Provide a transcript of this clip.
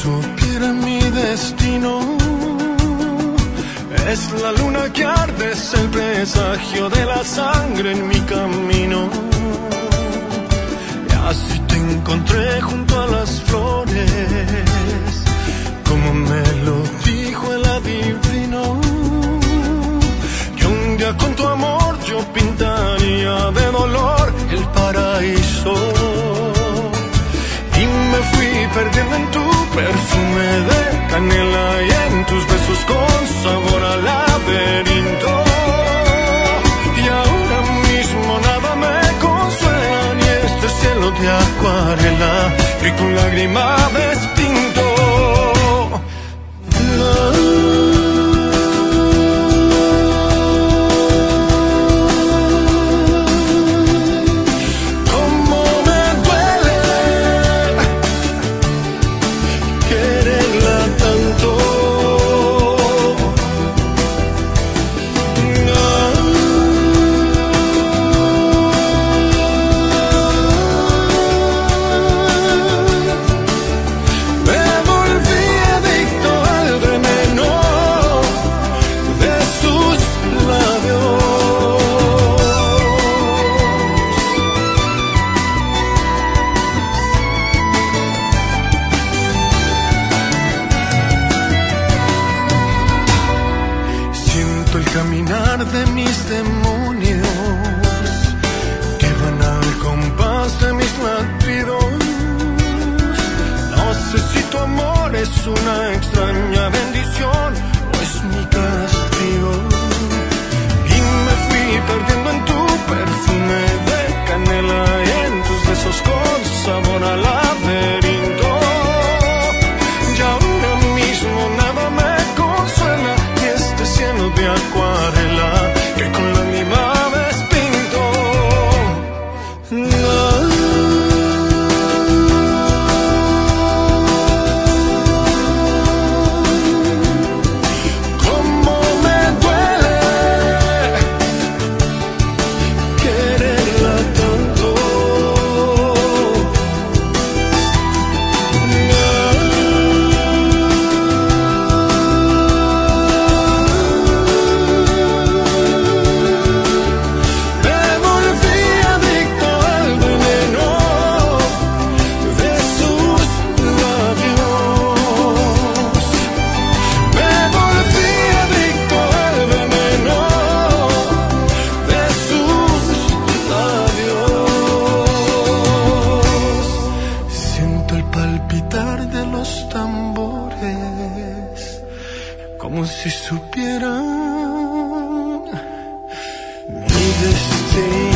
supiera mi destino. Es la luna que arde, es el presagio de la sangre en mi camino. Y así te encontré junto a las flores, como me lo dijo el adivino. Que un día con tu amor yo pintaría de dolor el paraíso. Y me fui perdiendo en tu perfume de canela y en tus besos con sabor a laberinto. Y ahora mismo nada me consuela, ni este cielo de acuarela que con lágrima despinto. Caminar de mis demonios que van al compás de mis latidos. No sé si tu amor es una extraña bendición o es mi castigo. Y me fui perdiendo en tu perfume de canela y en tus besos con sabor a laberinto. Y ahora mismo nada me consuela, y este cielo de acuarela que con lágrima despinto. Cómo me duele quererla tanto. Palpitar de los tambores, como si supieran mi destino.